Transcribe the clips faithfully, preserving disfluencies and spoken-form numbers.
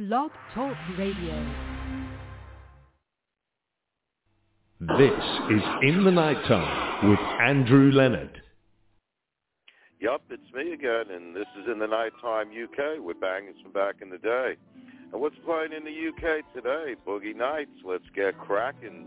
Blog Talk Radio. This is In the Nighttime with Andrew Leonard. Yup, it's me again, and this is In the Nighttime U K with bangers from back in the day. And what's playing in the U K today? Boogie Nights. Let's get cracking.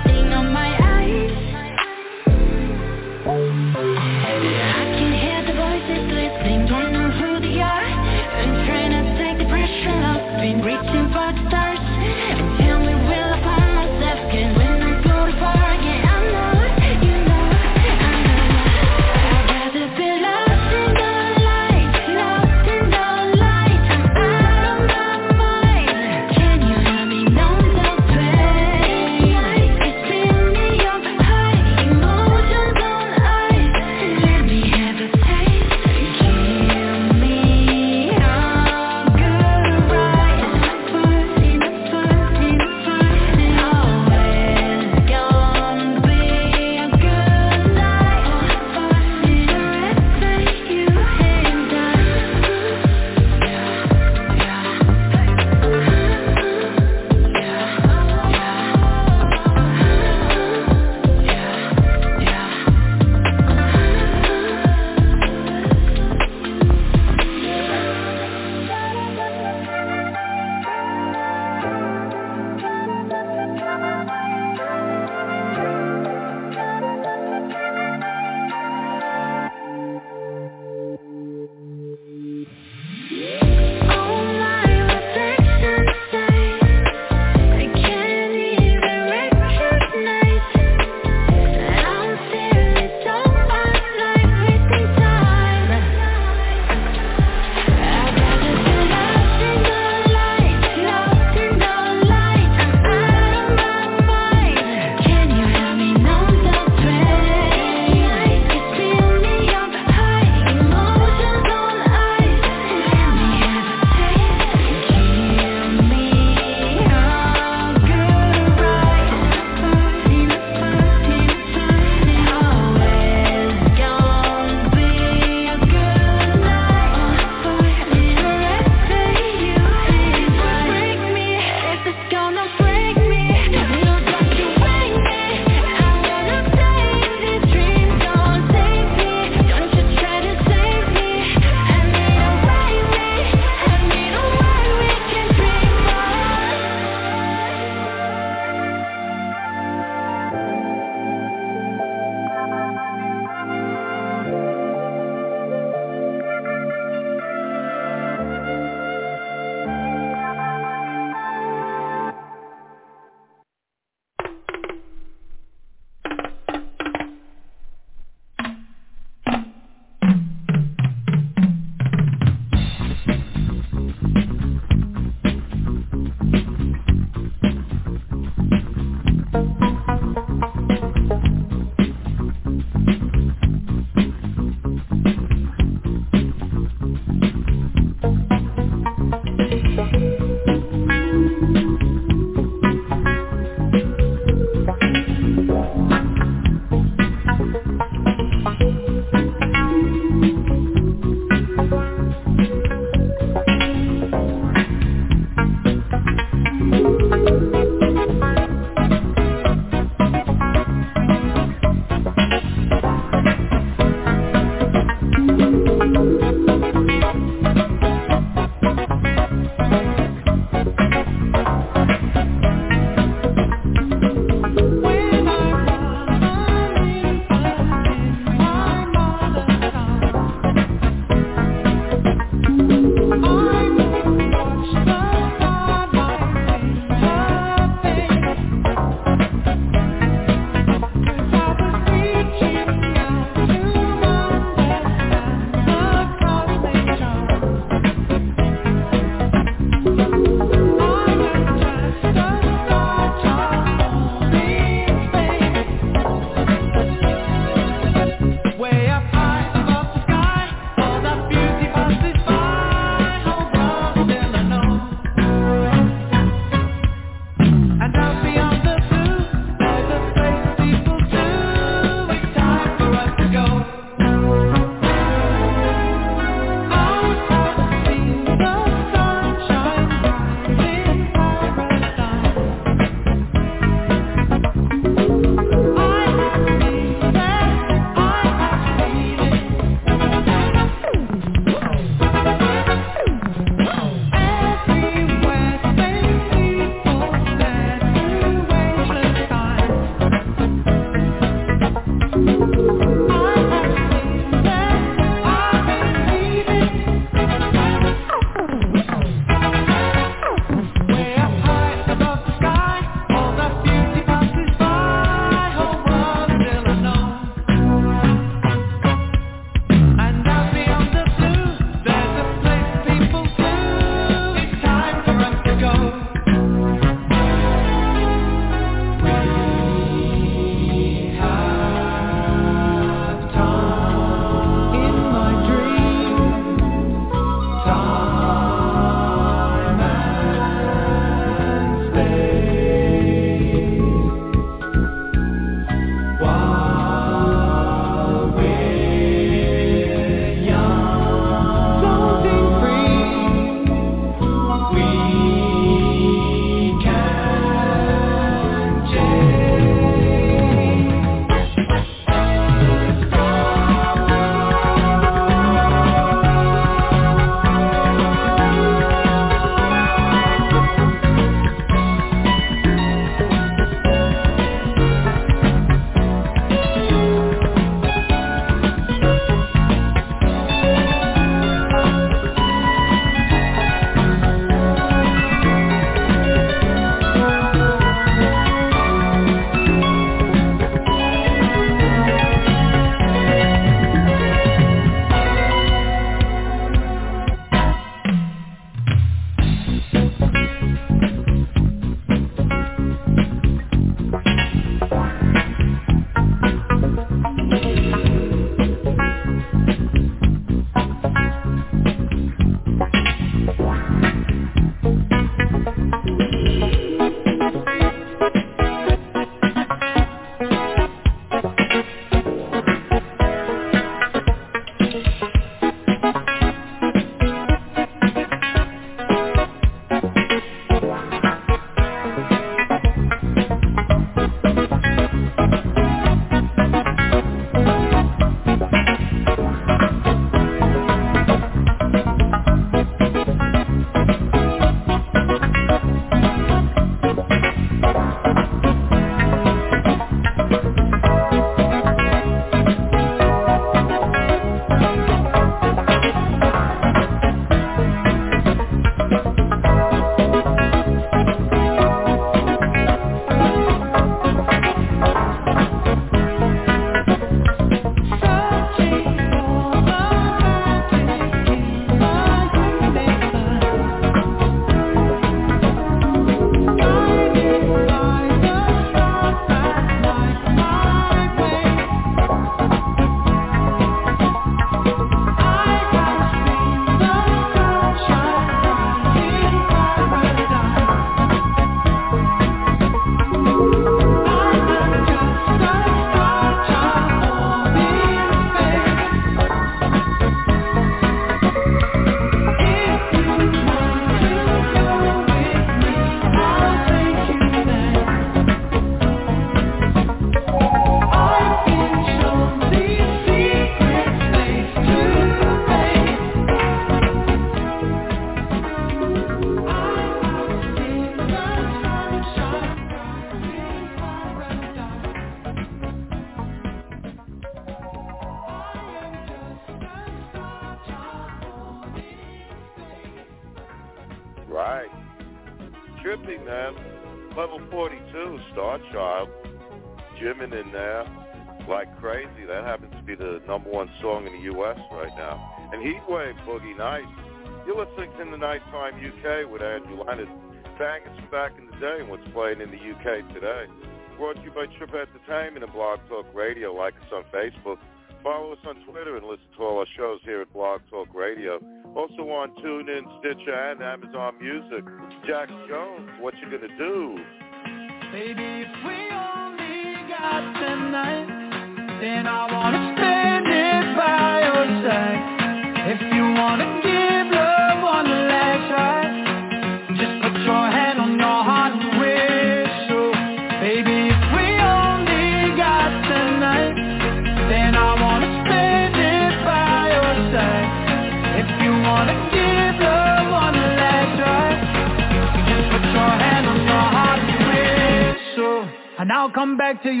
man. Level forty-two, Star Child. Jimin in there like crazy. That happens to be the number one song in the U S right now. And Heatwave, Boogie Nights. You're listening to In the Nighttime U K with Andrew Leonard. Bangers from back in the day and what's playing in the U K today. Brought to you by Trip Entertainment and Blog Talk Radio. Like us on Facebook. Follow us on Twitter and listen to all our shows here at Blog Talk Radio. Also on TuneIn, Stitcher, and Amazon Music. Jack Jones, what you gonna do? Baby, if we only got tonight, then I wanna spend it by your side. If you wanna give love one last try, just put your hand on your heart and whistle. Baby, if we only got tonight, then I wanna spend it by your side. If you wanna give love one last try, just put your hand on your heart and whistle, and I'll come back to you.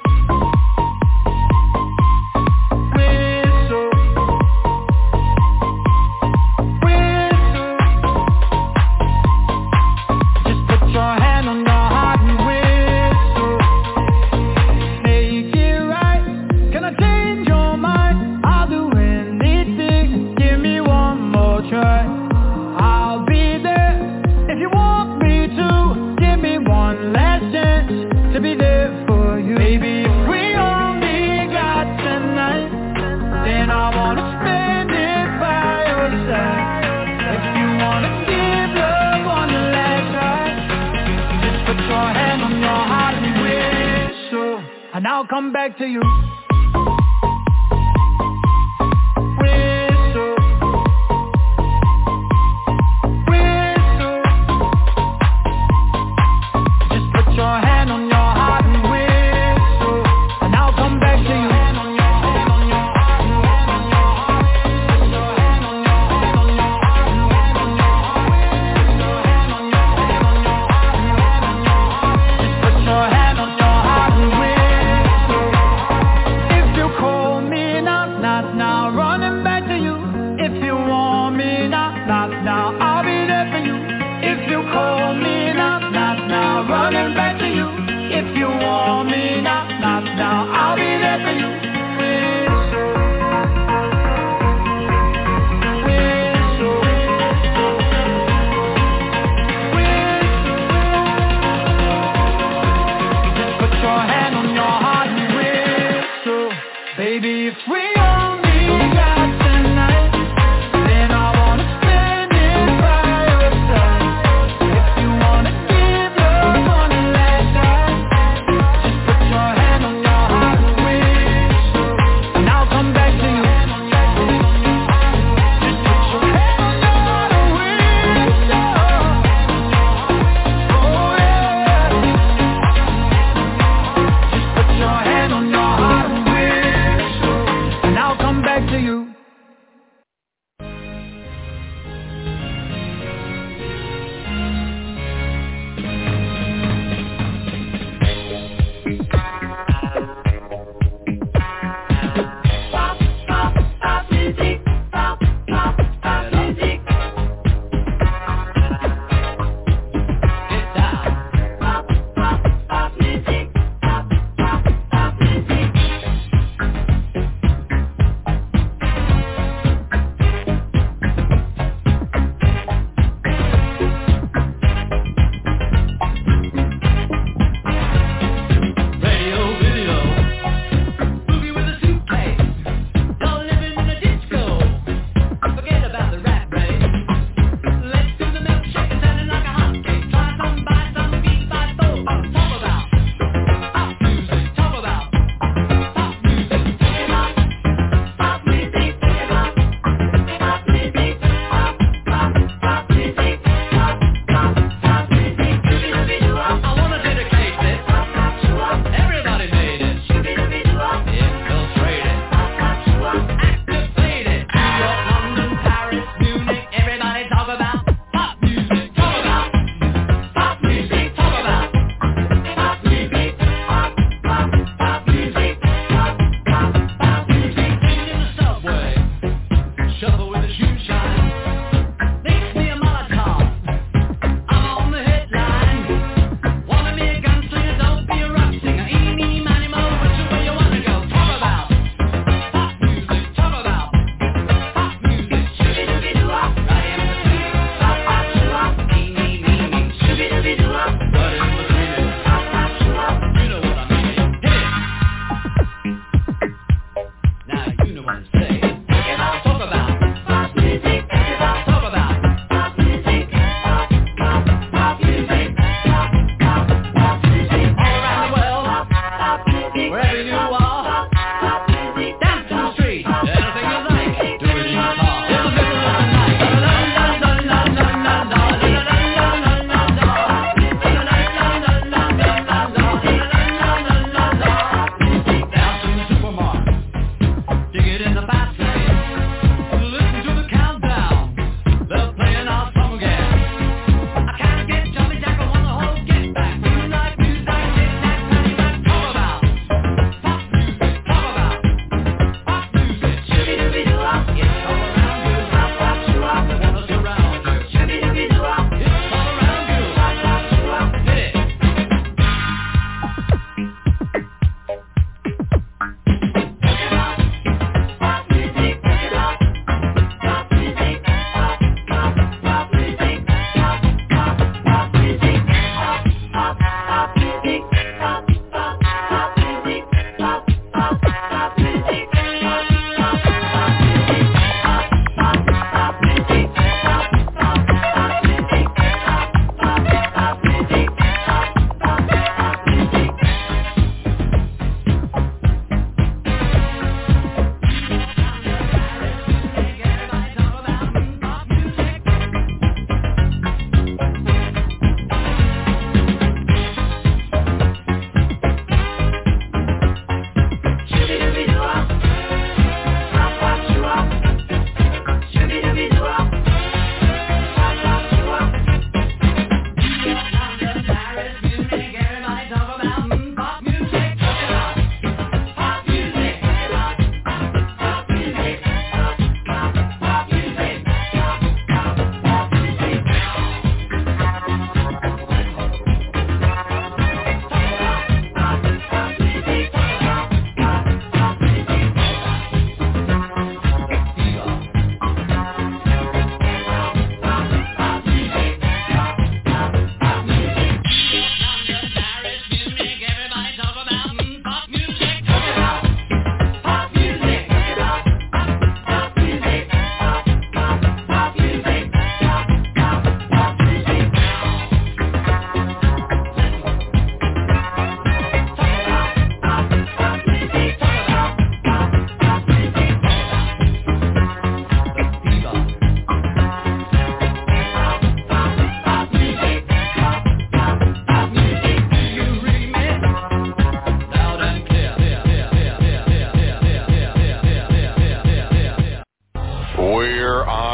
And I'll come back to you. Whistle, whistle. Just put your hand on your heart and whistle, and I'll come back to you. Just put your hand on your heart and whistle.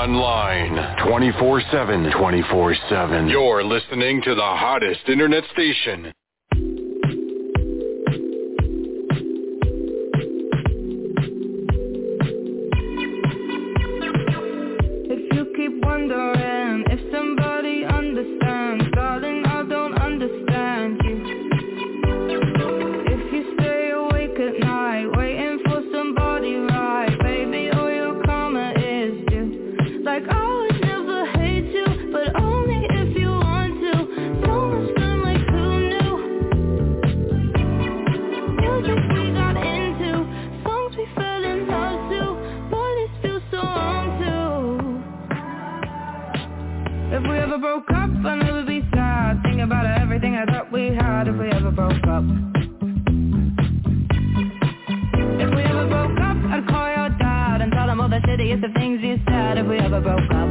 online, twenty-four seven, twenty-four seven. You're listening to the hottest internet station. If you keep wondering if somebody understands, darling, I don't understand you. If you stay awake at night, waiting for somebody right, baby, all your karma is due. Like I would never hate you, but only if you want to. So much fun, like who knew? Music we got into, songs we fell in love to, boy, this feels so wrong too. If we ever broke up, I'd never be sad. Think about everything I thought we had. If we ever broke up, if we ever broke up, I'd call your dad and tell him all the shittiest of things you said. If we ever broke up,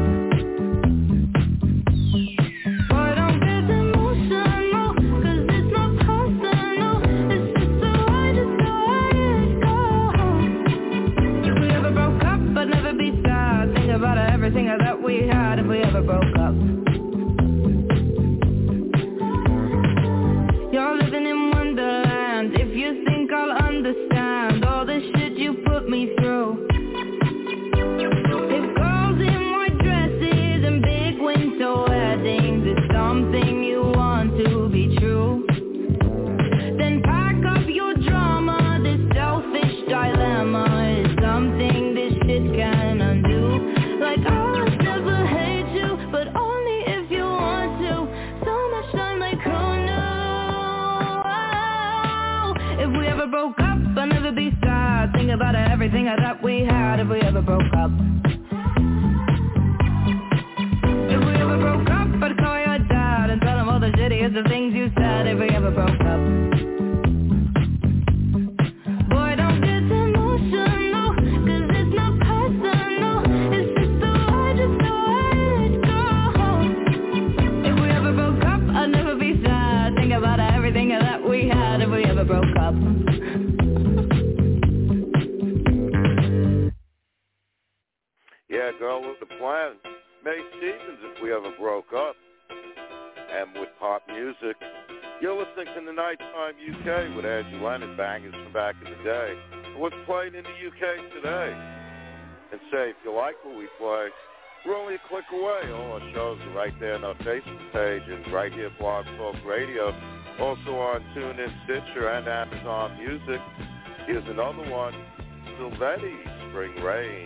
boy, don't get emotional, 'cause it's not personal. It's just the way, just the way it goes. If we ever broke up, I'd never be sad. Think about everything I thought we had. If we ever broke up, you're living in Wonderland. If you think I'll understand all the shit you put me through. If girls in white dresses and big winter weddings is something you want to be true, then pack up your drama. This selfish dilemma is something this shit can undo. Like I'll never hate you, but only if you want to. So much time, like who knew? If we ever broke up, I'll never be sad. Think about everything I thought we had. If we ever broke up, if we ever broke up, I'd call your dad and tell him all the shittiest of things you said. If we ever broke up, boy, don't get emotional, 'cause it's not personal. It's just the way, just the way it goes. If we ever broke up, I'd never be sad. Think about everything that we had. If we ever broke up. Yeah, girl with the plan. May Stevens, if we ever broke up. And with pop music, you're listening to the Nighttime U K with Andrew Leonard, bangers from back in the day. What's playing in the U K today? And say, if you like what we play, we're only a click away. All our shows are right there on our Facebook page and right here, Blog Talk Radio. Also on TuneIn, Stitcher, and Amazon Music. Here's another one, Silvetti, Spring Rain.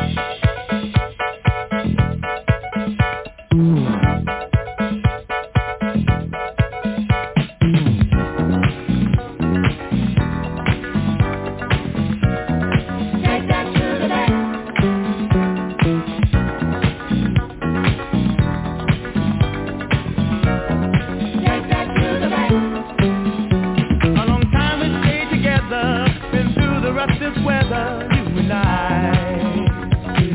This weather, you and I.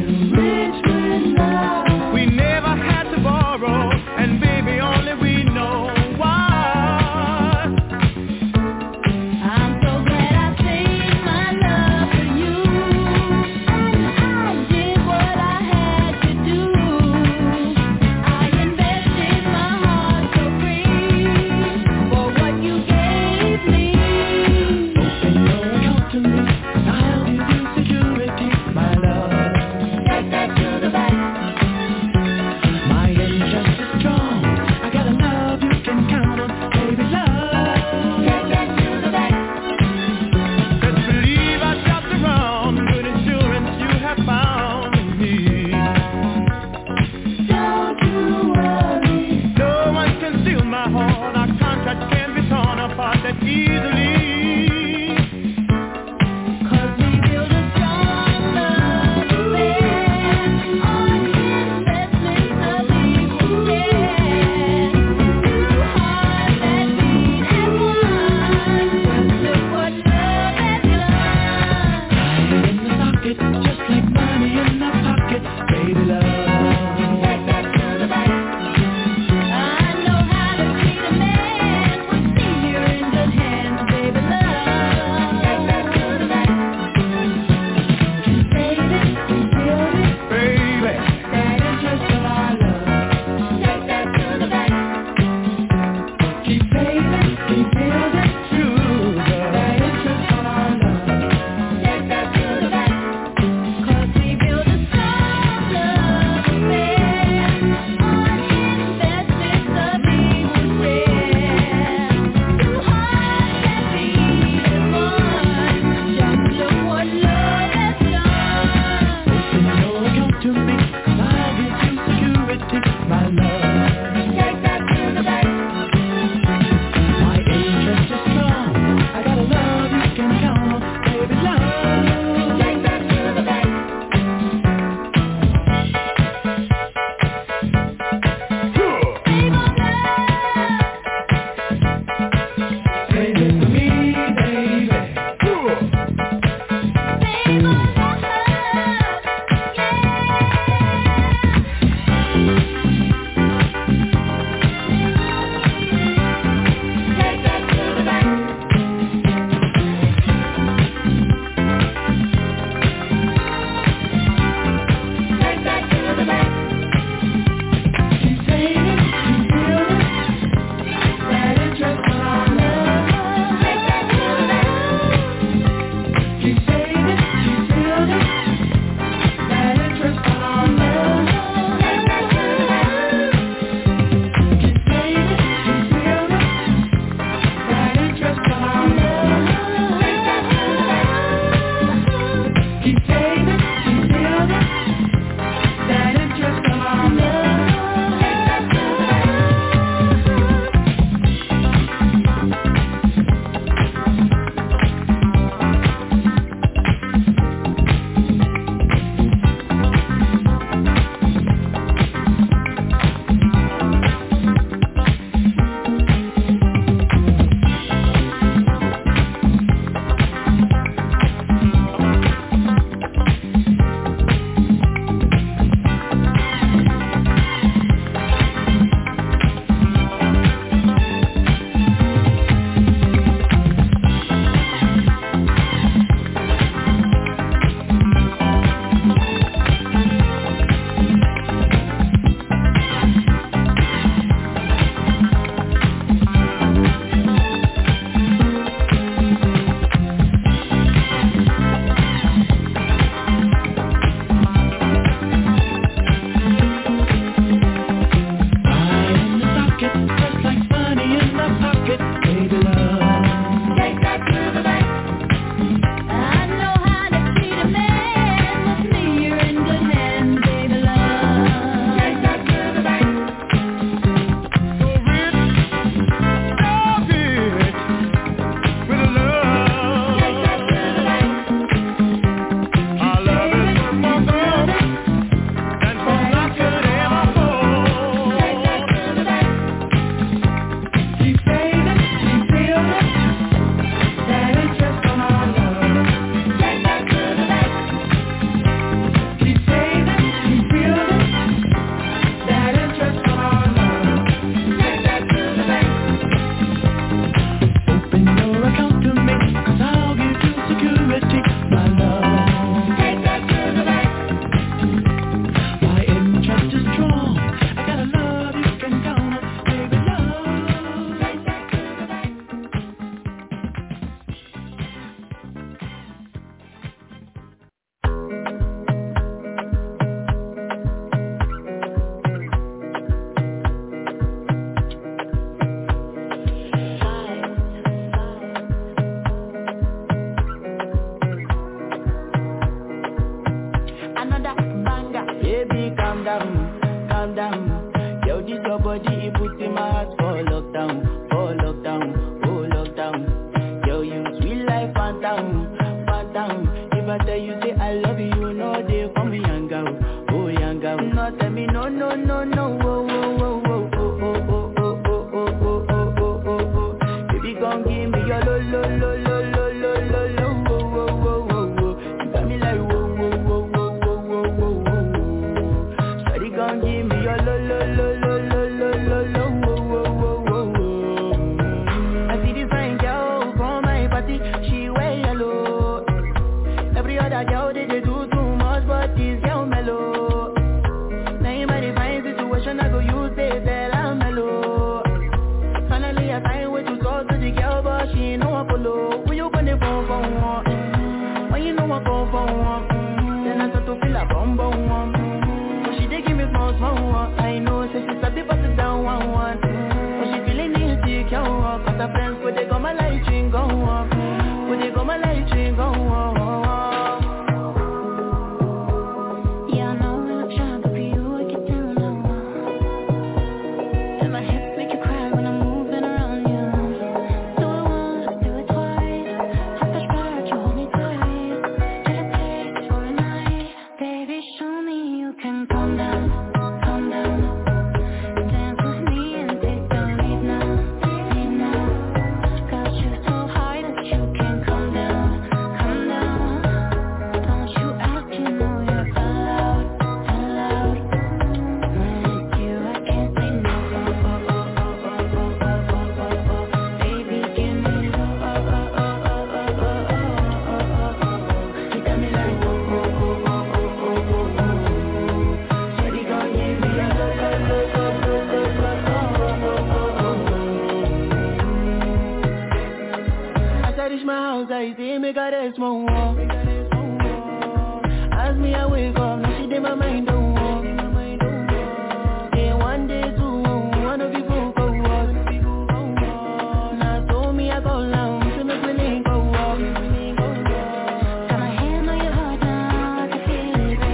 Baby, calm down, calm down. Yo, this your body, it puts in my heart for lockdown, for lockdown, oh lockdown. Yo, you sweet life, phantom, phantom. If I tell you say I love you, you know they for me young girl, oh young girl. No tell me no, no, no, no, oh, oh, oh, oh, oh, oh, oh, oh, oh, oh, oh, oh, oh, oh. Baby, gon' give me your lo, lo, lo, lo, lo, lo, lo, lo, oh, oh, oh, oh, oh. You got me like whoa, whoa, whoa, whoa, whoa, whoa, whoa, whoa. Shawty gon' give me your lo, lo, lo, lo, lo, lo, lo, lo, oh, oh, oh, oh. I see this fine girl from my party, she wear yellow. Every other girl they, they do too much, but this girl mellow. Now in my divine situation, I go use it, tell I'm mellow. Finally I find way to talk to the girl, but she ain't no one follow. When you gonna phone for one? Mm-hmm. When you know I go for one? Mm-hmm. Then I start to feel a bum bum one. Mm-hmm. But she dey give me small small one. I know, say she's a bit pass it down one one. Mm-hmm. But she feeling insecure, cause her friends when they go my light ring go on. When they go my light ring go on. As me I wake up, now she did my mind don't walk. Day one, day two, one of you go go walk. Now so me I go down, to make me link go walk. Got my hand on your heart now, I can feel it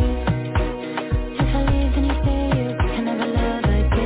race. If I leave then you say you can never love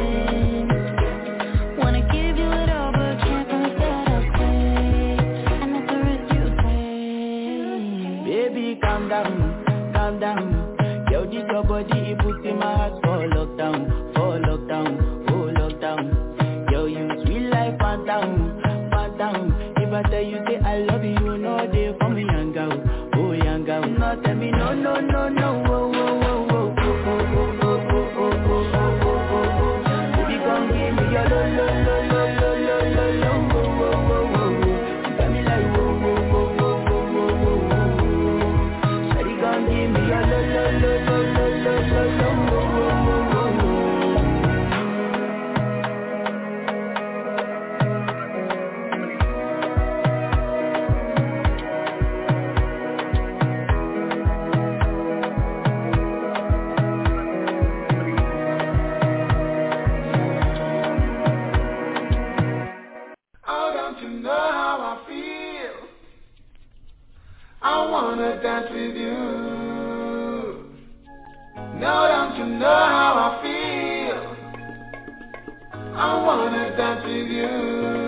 again. Wanna give you it all but can't promise that I'll stay. And that's the risk you take. Baby, calm down, calm down. Yo, this your body, it puts in my heart for lockdown, for lockdown, oh lockdown. Yo, you sweet life, phantom, phantom. If I tell you say I love you, you know they for me young girl, oh young girl. No tell me no, no, no, no, oh, oh, oh, oh, oh, oh, oh, oh, oh, oh, oh, oh. Baby, come give me your lo, lo, lo, lo, lo, lo, lo, lo, oh, oh, oh, oh. You got me like whoa, whoa, whoa, whoa, whoa, whoa, whoa. Shawty, come give me your lo, lo, lo, lo, lo, lo, lo, lo, oh, oh, oh, oh. Oh, don't you know how I feel? I wanna dance with you. No, don't you know how I feel? I wanna dance with you.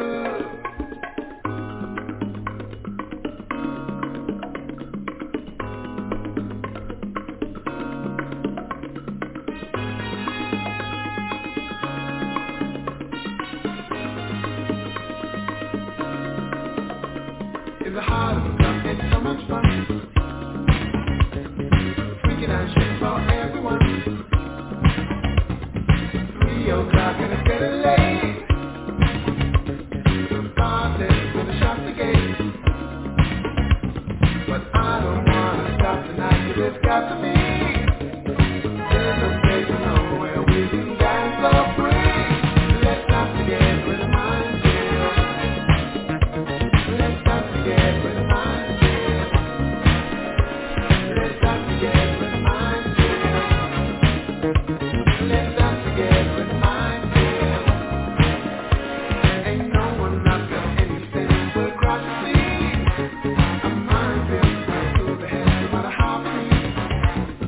It's a hard stuff, it's so much fun. Freaking out shit for everyone. Three o'clock and it's getting late. The bartenders with the shots to gate. But I don't wanna stop tonight, 'cause it's got to be. There's no place to know where we can dance so free. Let's not forget where the mind's at. Let's not forget where the mind's at. Let's not forget where the mind's at. Let's not forget where the mind's at. Ain't no one up there anything but across the sea. Our minds are to the head, no matter how free.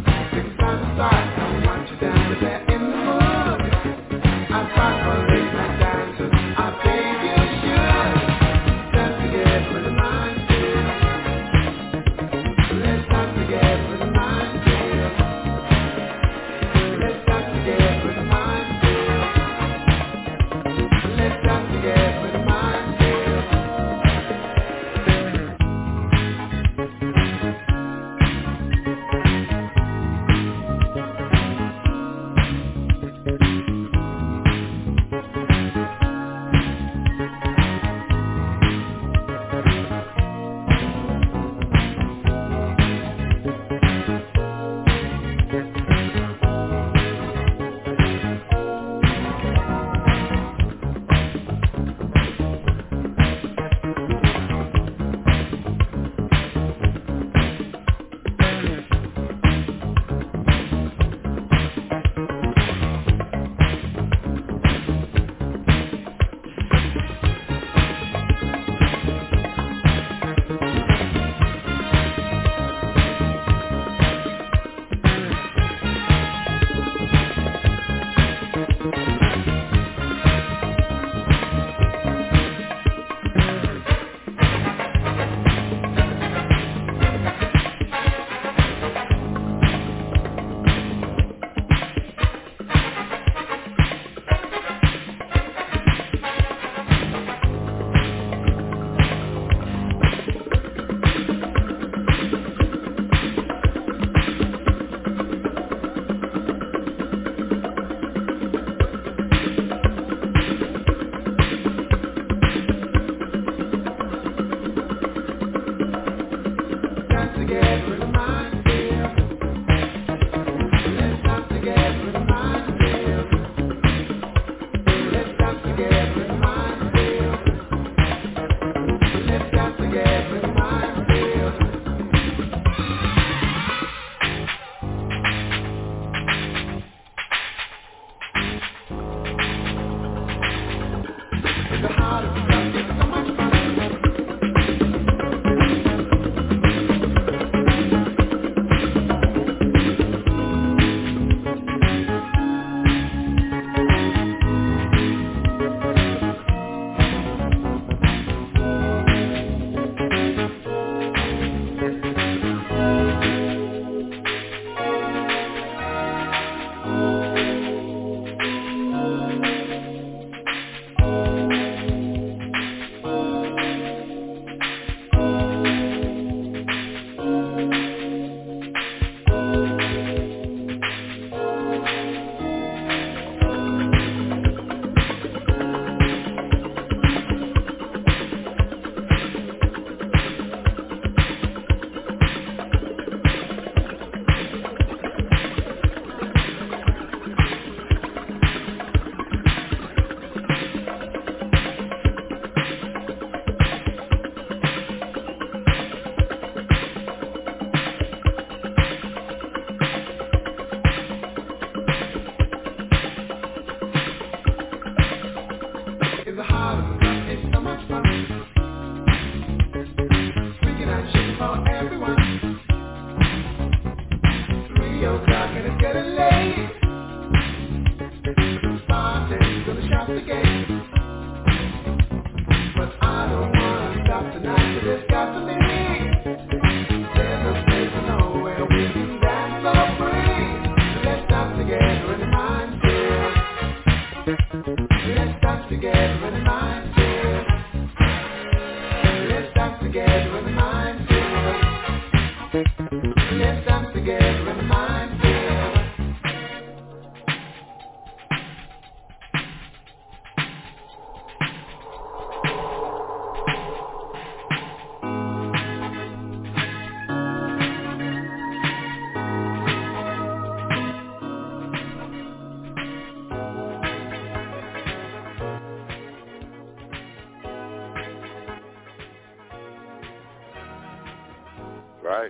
Right.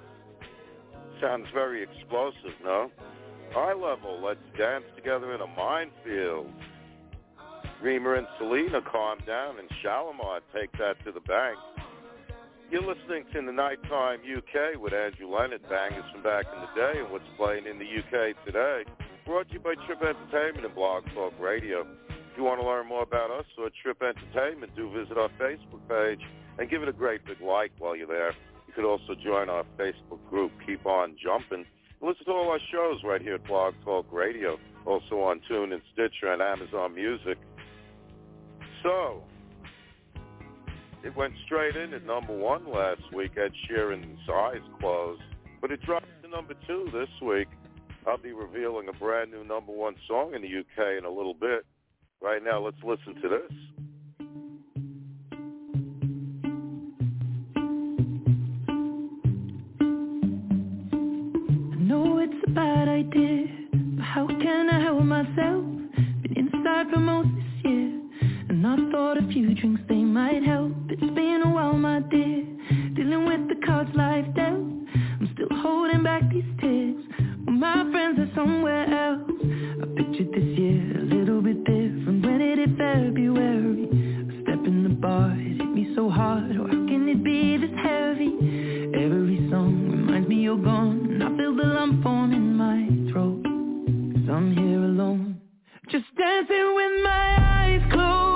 Sounds very explosive, no? High level, let's dance together in a minefield. Reamer and Selena, calm down, and Shalimar, take that to the bank. You're listening to In the Nighttime U K with Andrew Leonard, bangers from back in the day and what's playing in the U K today. Brought to you by Trip Entertainment and Blog Talk Radio. If you want to learn more about us or Trip Entertainment, do visit our Facebook page and give it a great big like while you're there. You could also join our Facebook group, Keep On Jumping. Listen to all our shows right here at Blog Talk Radio, also on TuneIn, Stitcher, and Amazon Music. So, it went straight in at number one last week. Ed Sheeran's Eyes Closed. But it dropped to number two this week. I'll be revealing a brand new number one song in the U K in a little bit. Right now, let's listen to this. I know it's a bad idea, but how can I help myself? Been inside for most this year. And I thought a few drinks, they might help. It's been a while, my dear, dealing with the cards life dealt. I'm still holding back these tears, well, my friends are somewhere else. I pictured this year a little bit different. When it hit February, a step in the bar, it hit me so hard. Oh, how can it be this heavy? Every song reminds me you're gone, and I feel the lump form in my throat. Cause I'm here alone, just dancing with my eyes closed.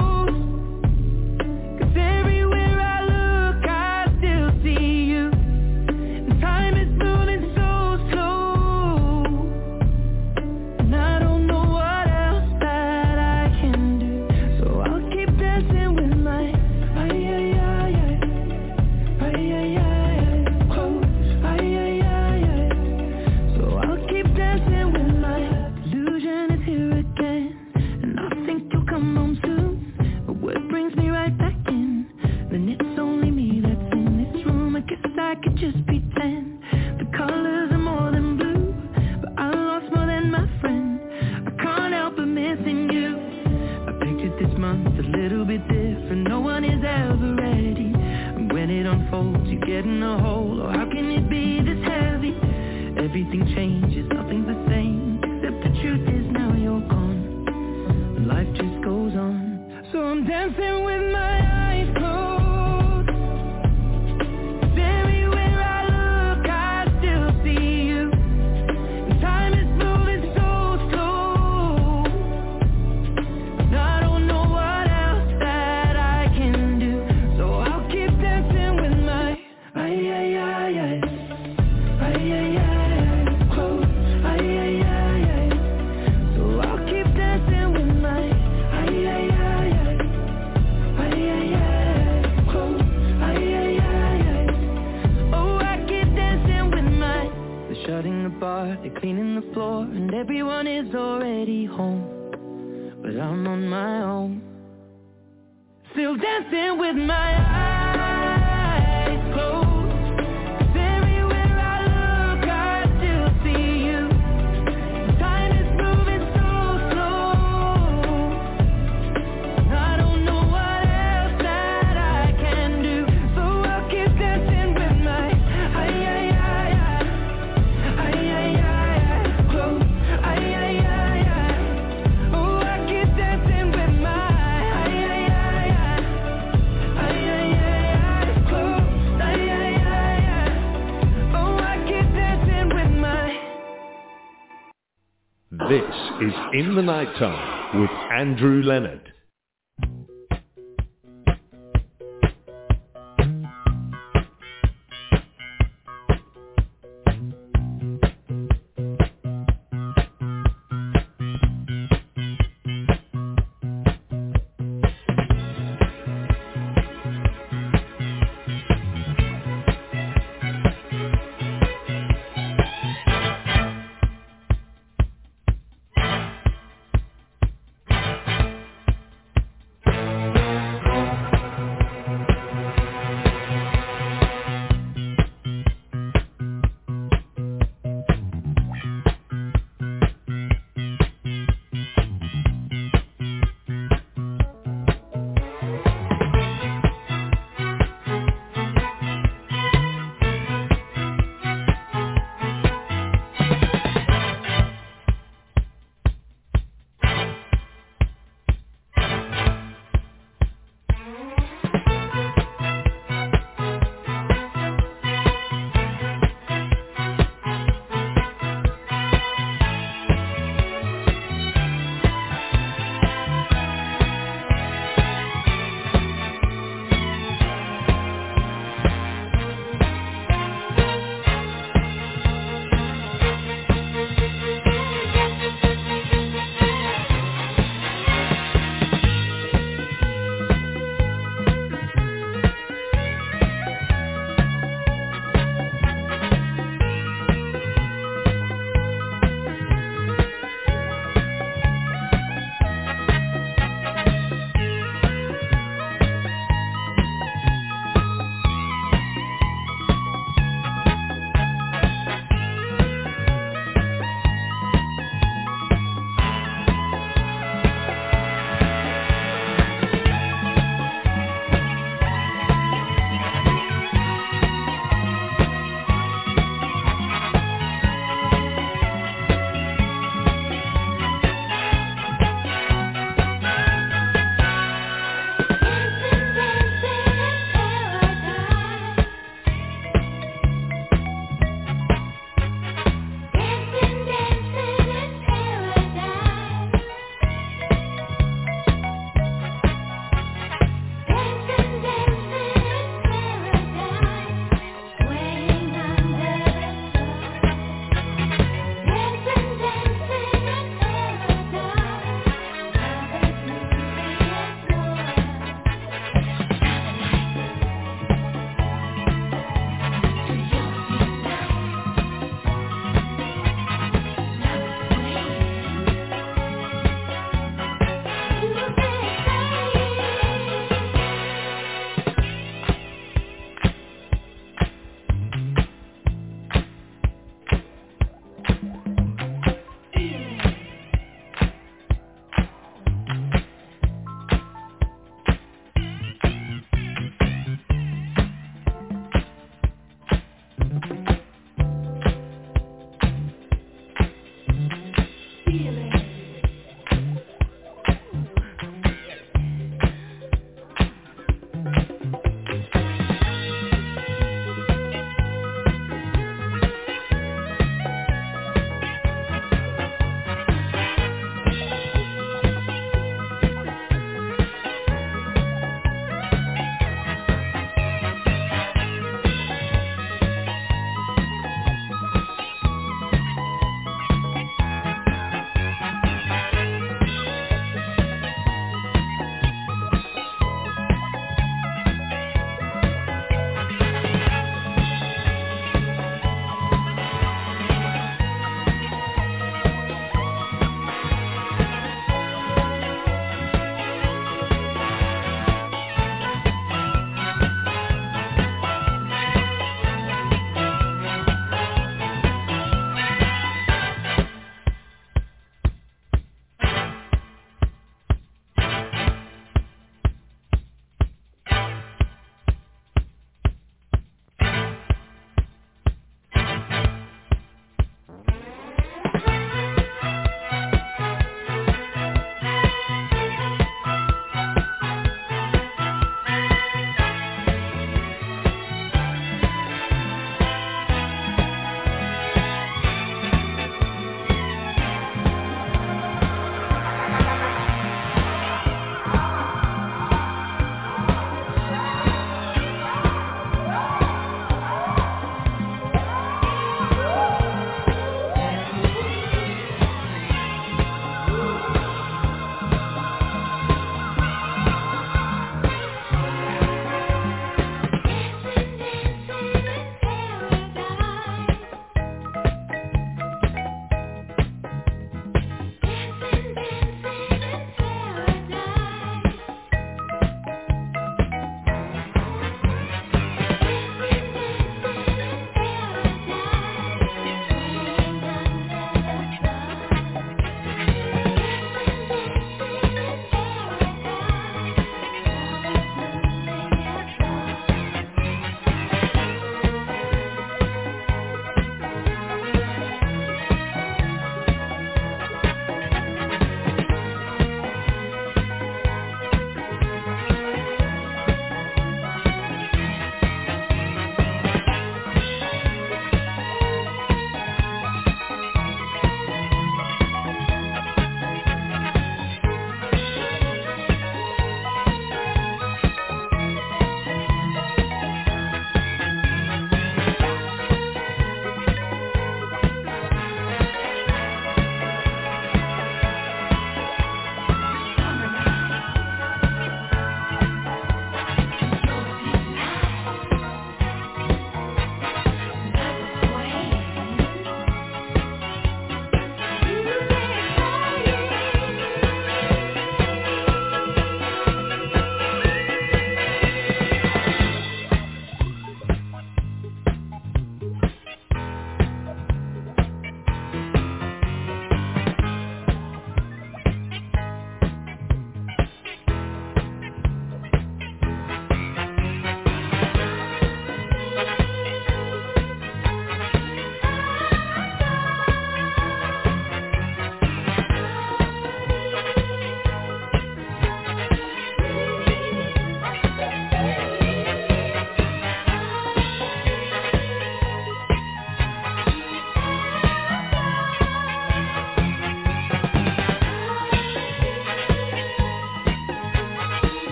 I could just pretend the colors are more than blue, but I lost more than my friend. I can't help but missing you. I pictured this month a little bit different. No one is ever ready, and when it unfolds, you get in a hole. Oh, how can it be this heavy? Everything changes, nothing's the same, except the truth is now you're gone, and life just goes on. So I'm dancing with my eyes closed. They're cleaning the floor and everyone is already home, but I'm on my own, still dancing with my eyes closed. This is In the Nighttime with Andrew Leonard.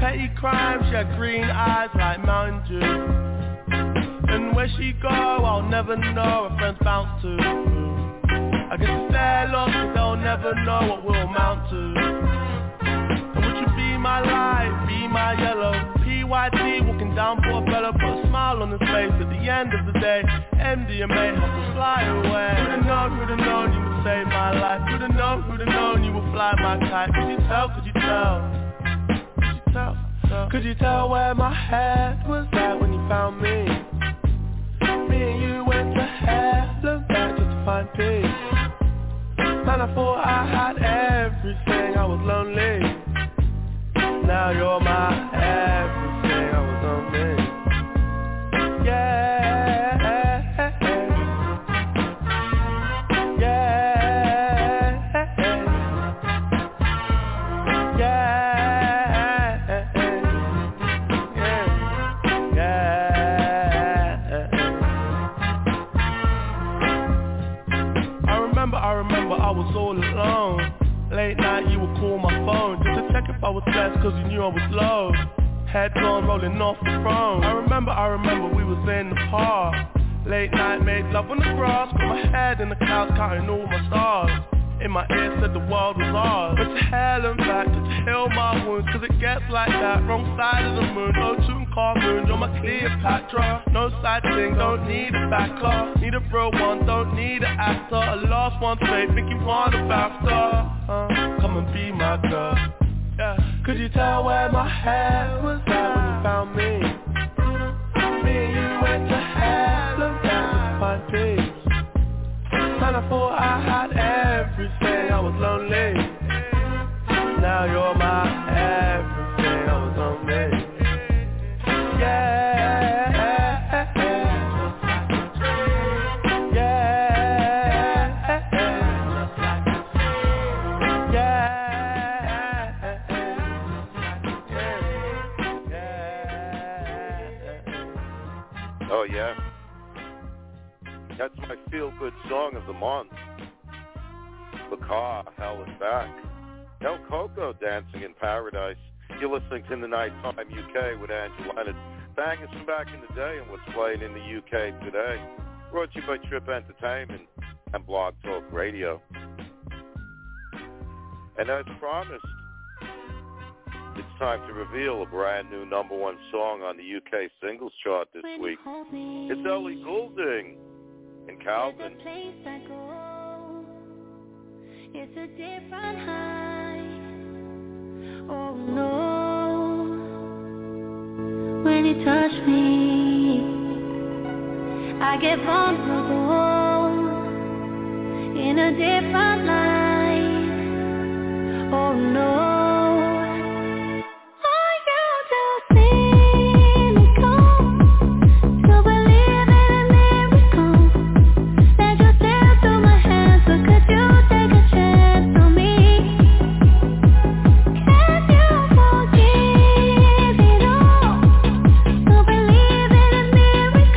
petty crime, she had green eyes like Mountain Dew. And where she go, I'll never know, her friends bounce to. I guess it's their loss, cause they'll never know what we'll amount to. And would you be my light, be my yellow? P Y T walking down Portobello, put a smile on his face at the end of the day. M D M A help us fly away. Who'da known, who'da known you would save my life? Who'da known, who'da known you would fly my kite? Could you tell, could you tell? Could you tell, tell? Could you tell where my head was at when you found me? Me and you went to hell and back just to find peace. Man, I thought I had everything, I was lonely. Now you're my everything, I was lonely. Yeah, yeah, yeah, yeah. I remember, I remember I was all alone. Late night you would call my phone just to check if I was blessed cause you knew I was low. Head gone rolling off the throne. I remember, I remember we was in the park. Late night made love on the grass. Put my head in the clouds counting all my stars. In my ear said the world was ours. But to hell and back to heal my wounds, cause it gets like that. Wrong side of the moon, no Tutankhamun. You're my Cleopatra. No side thing, don't need a backer. Need a real one, don't need an actor. A last one straight, think you want a BAFTA. uh, Come and be my girl. Yeah. Could you tell where my head was at when you found me? Me and you went to hell and back to find peace. And I thought I had everything, I was lonely. Now you're my everything, I was lonely. Yeah, yeah, yeah, yeah. Oh yeah. That's my feel-good song of the month. Bakar, Hell is Back. El Coco, Dancing in Paradise. You're listening to The Nighttime U K with Andrew Leonard. Bangers from back in the day and what's playing in the U K today. Brought to you by Trip Entertainment and Blog Talk Radio. And as promised, it's time to reveal a brand new number one song on the U K singles chart this week. It's Ellie Goulding and Calvin. It's a different high. Oh no. When you touch me, I get vulnerable in a different light. Oh no.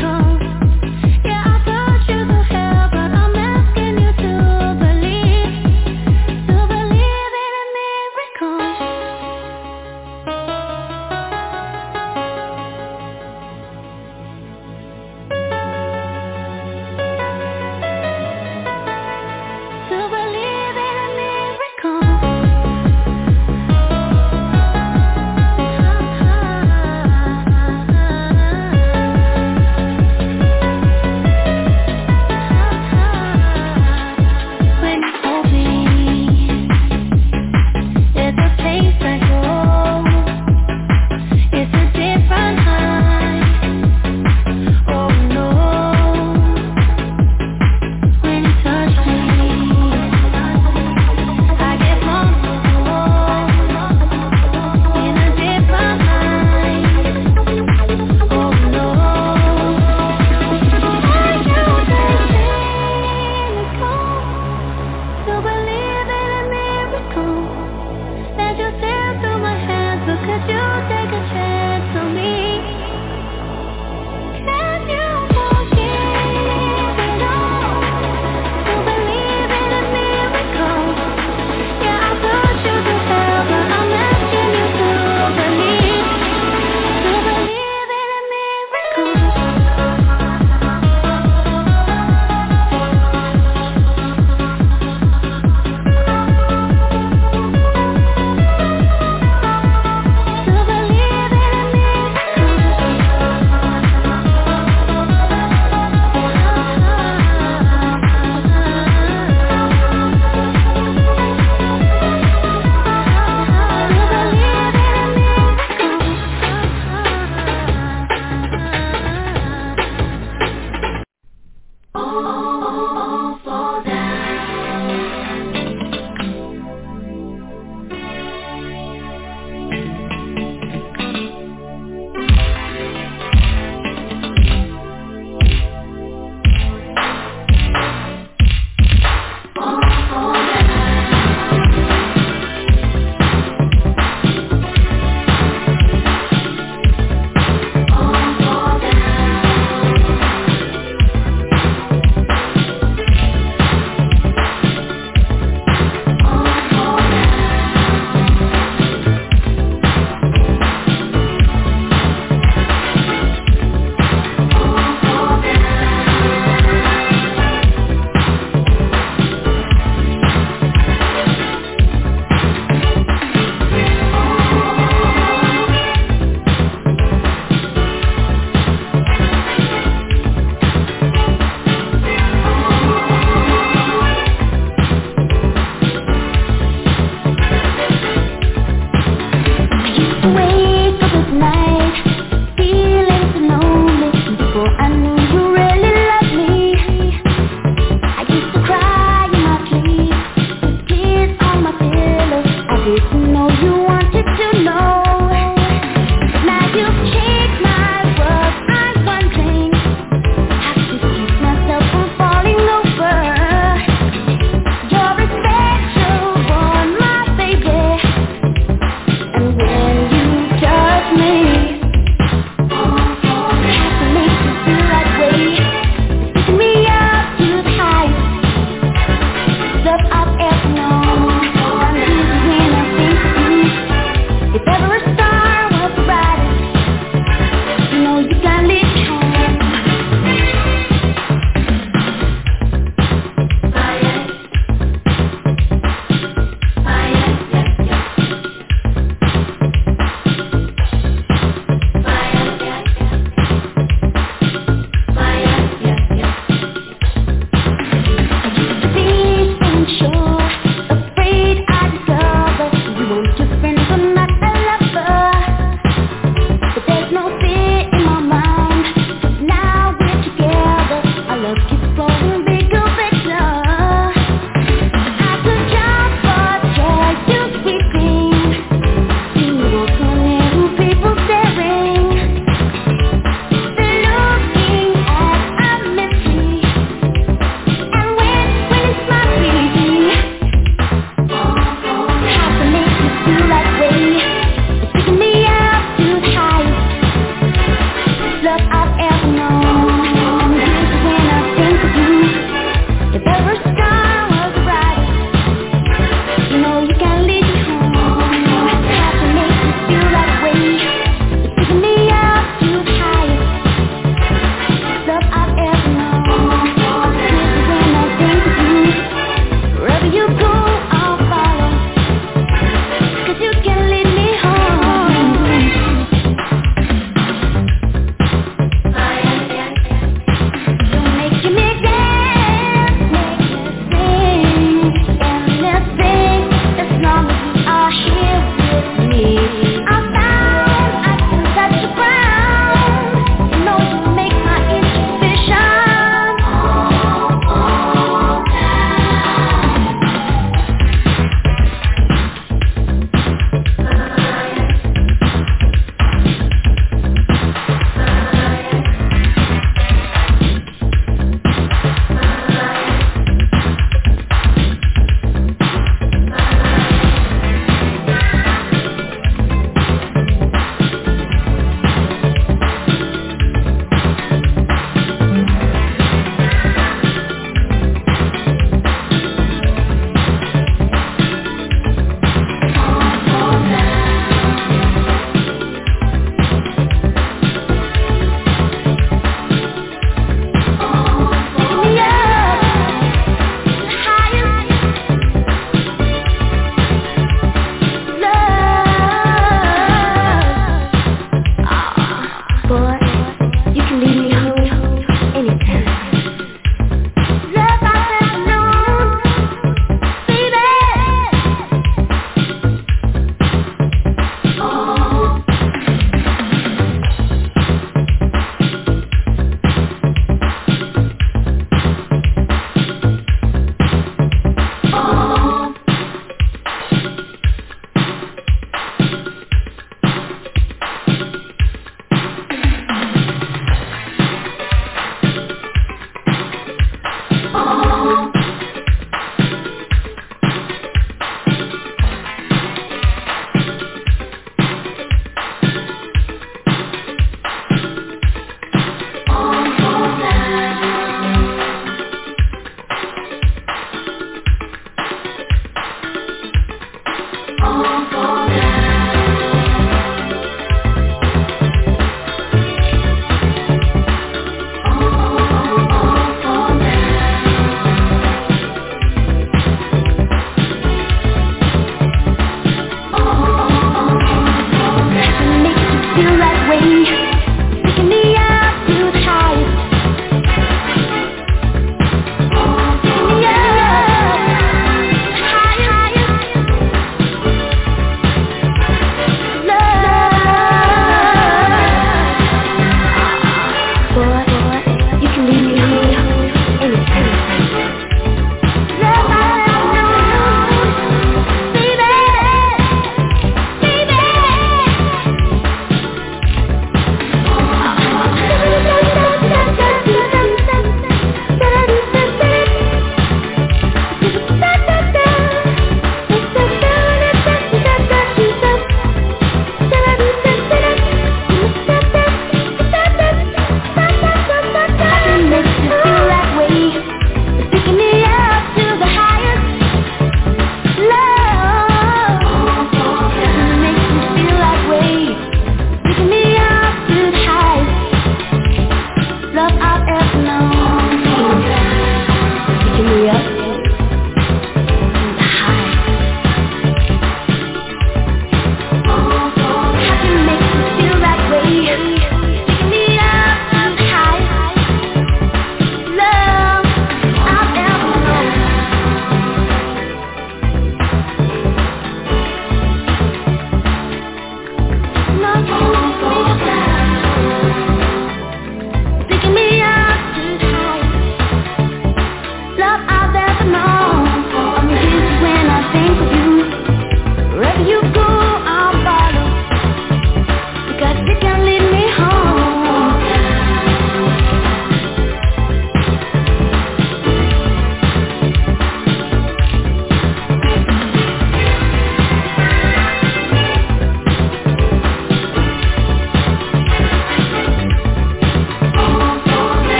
Believe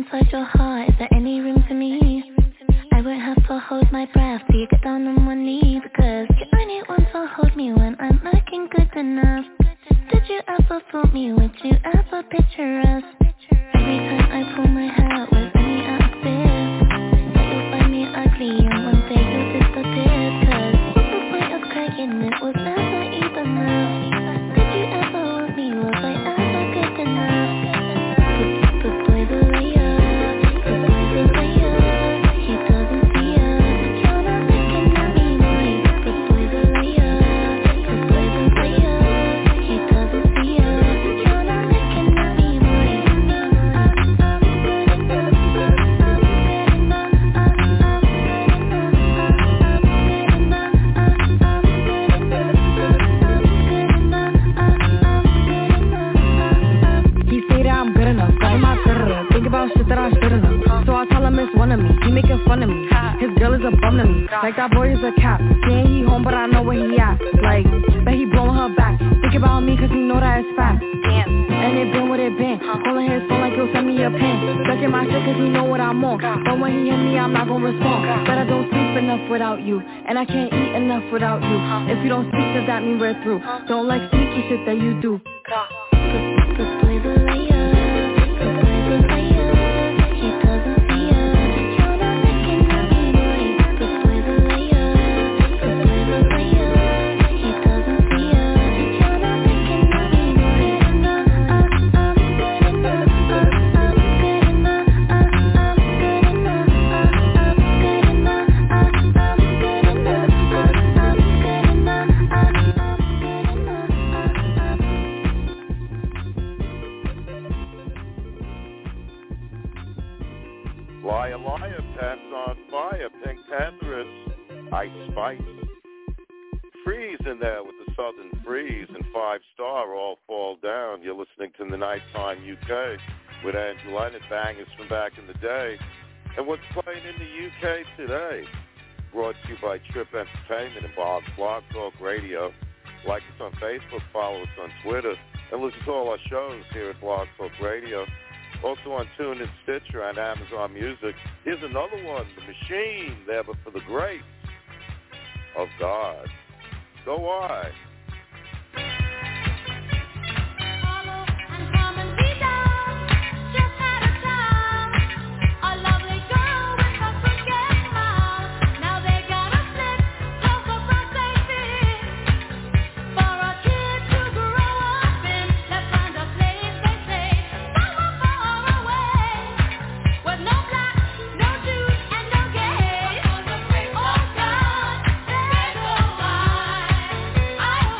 inside your heart, is there any room for me? I won't have to hold my breath till you get down on one knee, because you only want to hold me when I'm looking good enough. Did you ever fool me? Would you ever picture us? Every time I pull my hair, was any out of fear that you'll find me ugly and one day you'll disappear? Cause what's the point of crying? It was never even enough. Did you ever want me? Was I ever good enough? But boy, the liar, the boy, the liar, he doesn't see us. You're not looking at me, boy. But boy, the liar, the boy, the liar, he doesn't see us. You're not looking at me, boy. He say that I'm good enough, but I'm not good enough. Think about shit that I shouldn't have. So I tell him it's one of me. He making fun of me. His girl is a bum to me. Like that boy is a cap. Saying he home, but I know where he at. Like, bet he blowing her back. Think about me, cause he know that it's fact. And it been what it been. Calling his phone like he'll send me a pin. Checking my shit cause he know what I'm on. But when he hit me, I'm not gonna respond. But I don't sleep enough without you. And I can't eat enough without you. If you don't speak, does that mean we're through? Don't like sneaky shit that you do. The boy, the liar, the boy, the liar, he doesn't see us. You're not looking at me, boy. The boy, the liar, the boy, the liar, he doesn't see us. You're not looking at me, boy. I'm good enough, I'm good enough, I'm good enough, I'm good enough, I'm good enough, I'm good enough, I'm good enough, I'm good enough. Liar, liar, pants on fire, Pink Pantheress, Ice Spice. Freeze in there with the Southern Freeze and Five Star, All Fall Down. You're listening to the Nighttime U K with Andrew Leonard, bangers from back in the day. And what's playing in the U K today? Brought to you by Trip Entertainment and Bob's Blog Talk Radio. Like us on Facebook, follow us on Twitter, and listen to all our shows here at Blog Talk Radio. Also on TuneIn, Stitcher, and Amazon Music. Here's another one, The Machine, there but for the grace of God. Go I. I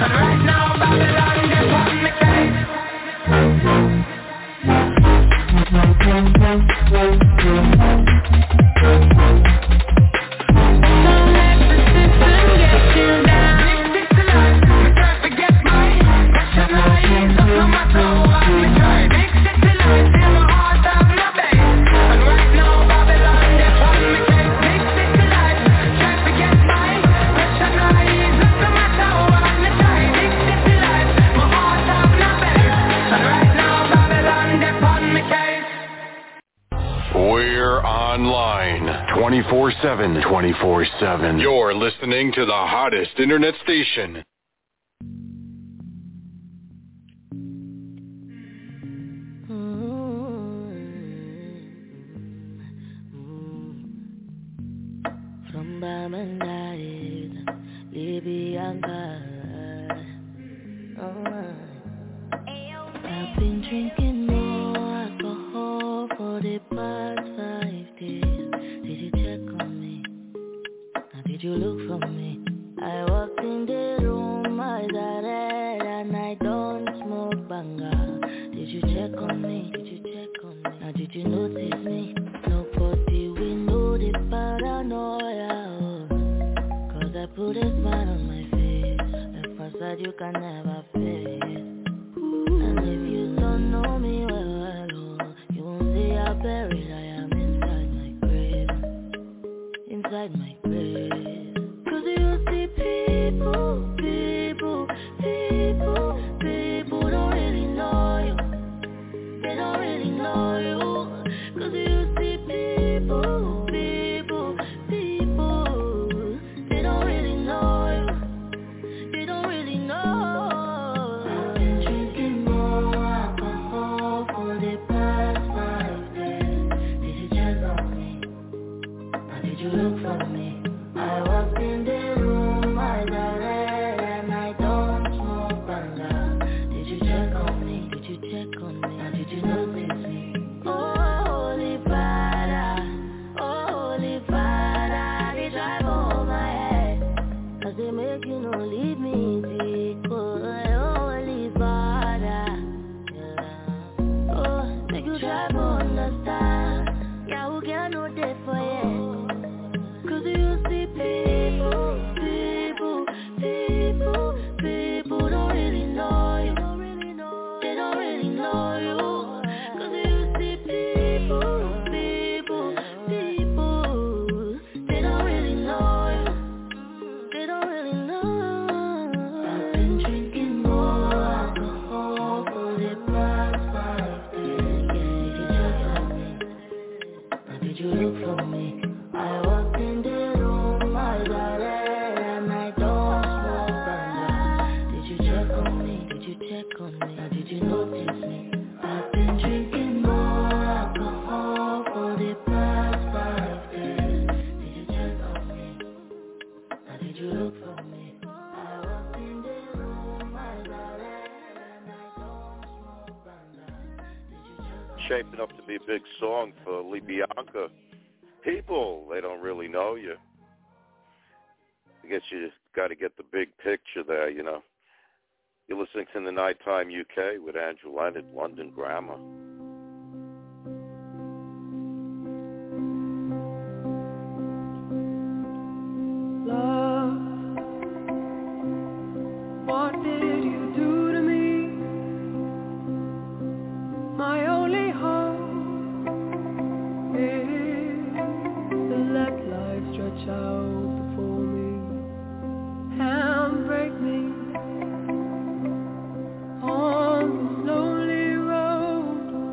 And right now Babylon they want me case. Don't let the system get you down. Stick to life, me try to get mine. Pressure no ease up no matter what me try. Big city life, feel my heart have no base. And right now Babylon they want me case. Big city life, try to get mine. Pressure no ease up no matter what me try. Big city life, my heart have no base. And right now Babylon they want me case. We're online twenty-four seven. twenty-four seven. You're listening to the hottest internet station. From Bamandai, Libyanka. I've been drinking more alcohol for the past five days. Did you check on me? Now did you look for me? I walked in the room, eyes are red, and I don't smoke banga. Did you check on me? Did you check on me? Now did you notice me? Nobody will know the paranoia. Oh. Cause I put a smile on my face, a facade you can never face. And if you don't know me well, well oh, you won't see how buried I am inside my grave. Inside my grave. Cause you see people, people, people, people don't really know you. They don't really know you. Cause you see people, people, people, they don't really know you. They don't really know. I've been drinking more alcohol for the past five days. Did you check on me? Or did you look for me? I walked in the room, eyes are red, and I don't smoke banga. Did you check on me? Did you check on me? Or did you notice me? Oh, holy Father, oh, holy Father, they drive over my head. Cause they make you no leave me deep. Oh, holy Father, yeah. Oh, make you try to understand. Yeah, who can know that for you? Cause you see people, people, people, people don't really know you. They don't really know you. Cause you see people, people, people, they don't really know you. They don't really know. I've been drinking more alcohol for the past five days. Did you check on me? Or did you look for me? I walked in the room, eyes are red, and I don't smoke banga. Did you check on me? Did you check on me? Or did you notice me? I've been drinking more alcohol for the past five days. Did you check on me? Or did you look for me? I walked in the room, eyes are red, and I don't smoke banga. Did you check on me? Shaping up to be a big song for Libyanka. People, they don't really know you. I guess you just got to get the big picture there, you know. You're listening to The Nighttime U K with Andrew Leonard, London Grammar. Love, what did you do to me? My only hope is to let life stretch out before me and break me on this lonely road.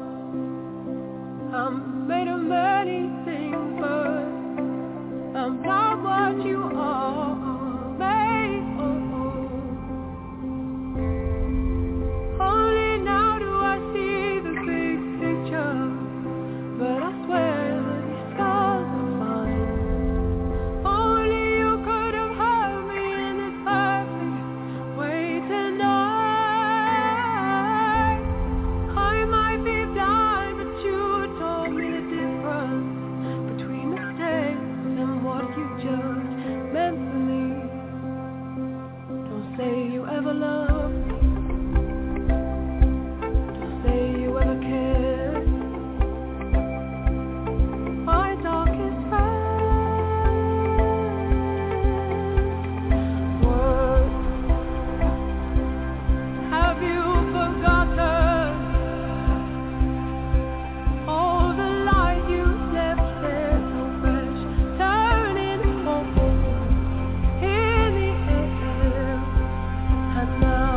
ever loved me. Don't say you ever cared. My darkest friend. Words. Have you forgotten all the light you left there so fresh, turning purple in the air? And now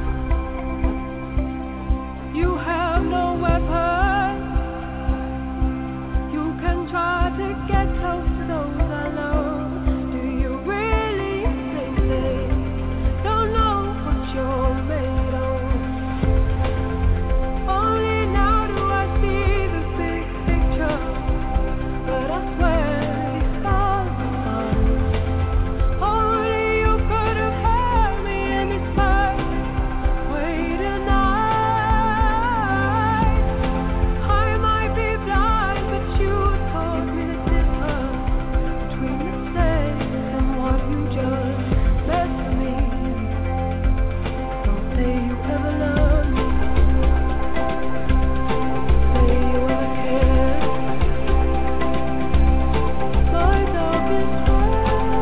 you have no weapon. You can try to get close to those I love. Do you really think they don't know what you're made of? Only now do I see the big picture, but I swear it's all gone. Only you could have held me in this first way tonight. I might be blind, but you taught me the difference between mistakes and what you just said to me. Don't say you ever loved me. Say you ever cared. My darkest friend.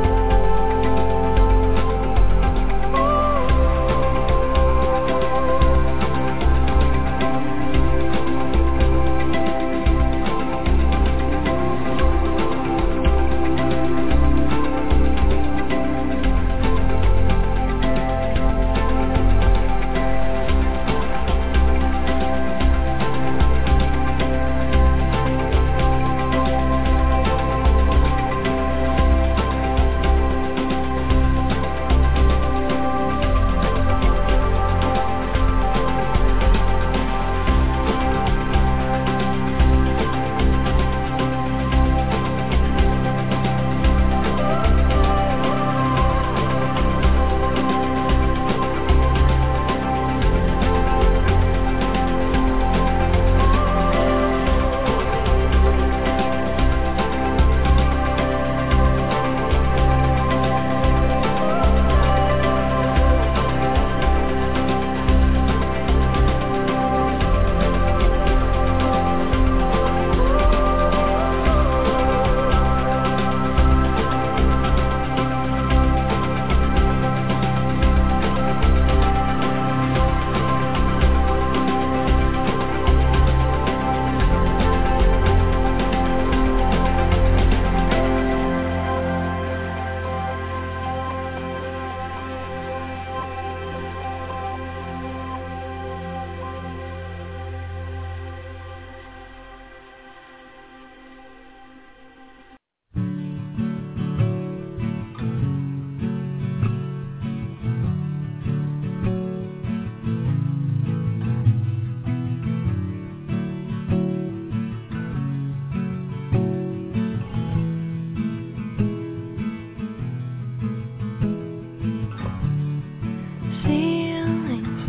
Ceilings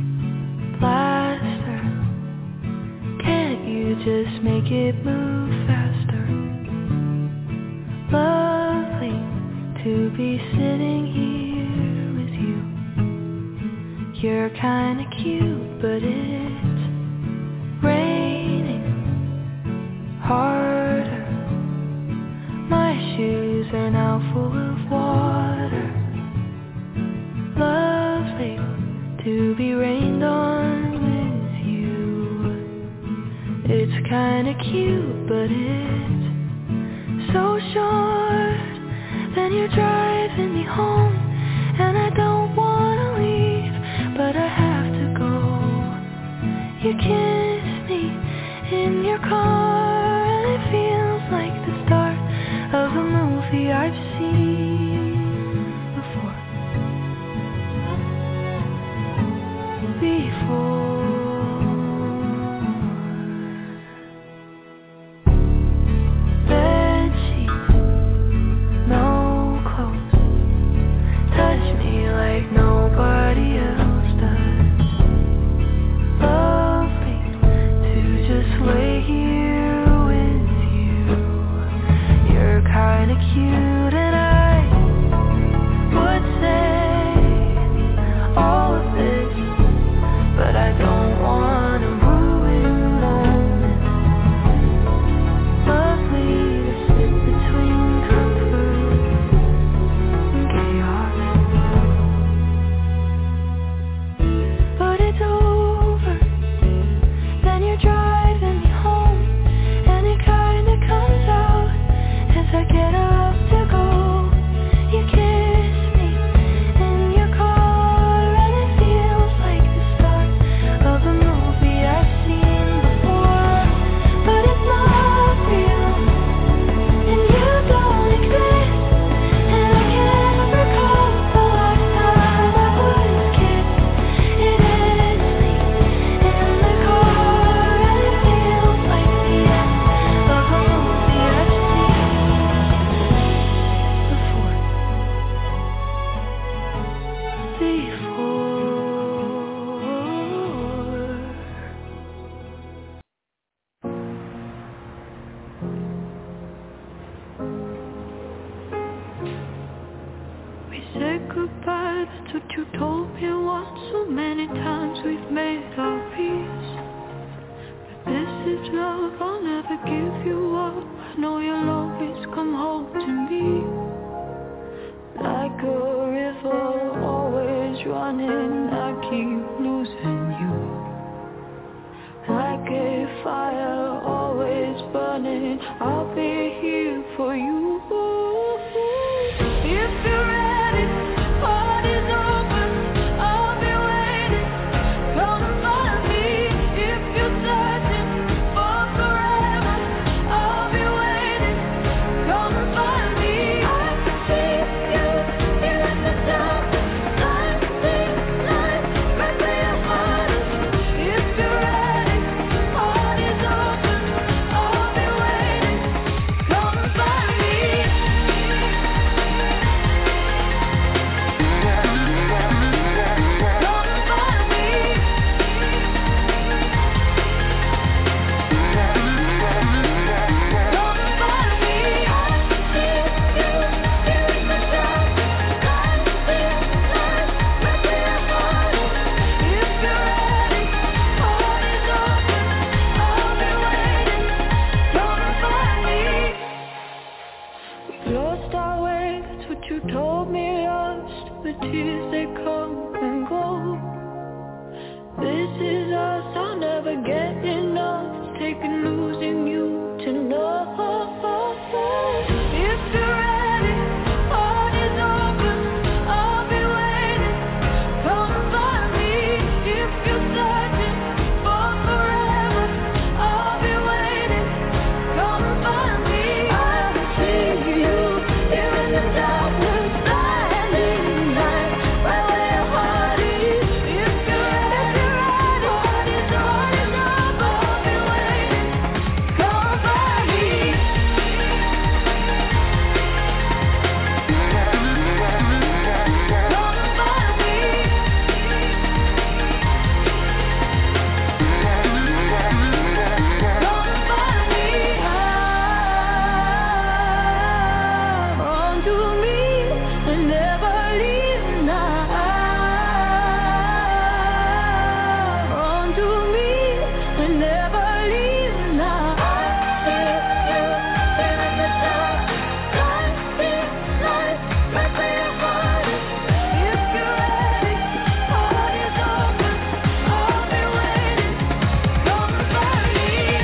plaster. Can't you just make it move faster? Lovely to be sitting here with you. You're kinda cute, but it's raining harder. My shoes are now full of water. Lovely to be rained on with you. It's kinda cute, but it's so short. Then you're driving me home, and I don't wanna leave, but I have to go. You kiss me in your car, and it feels like the start of a movie I've seen before. Before. Bed sheets, no clothes. give you up, I know you'll always come home to me. Like a river, always running, I keep losing you. Like a fire, always burning, I'll be here for you. If you're ready, heart is open, I'll be waiting. Come find me. If you're searching for forever, I'll be waiting. Come find me. I can see you here in the dark. I see light right where your heart is. If you're ready, heart is open, I'll be waiting. Come find me. Lost our way, that's what you told me. Lost, but tears they come and go. This is us, I'll never get enough. It's taking losing you to know. If you're ready, heart is open, I'll be waiting. Come find me. If you're searching for forever, I'll be waiting. Come find me. I will see you here in the darkness, silent night, right where your heart is. If you're ready, heart is open, I'll be waiting. Come find me. Run to me and never leave now. Run to me and never leave now. I see you here in the dark. I see light right where your heart is. If you're ready, heart is open, I'll be waiting. Come find me.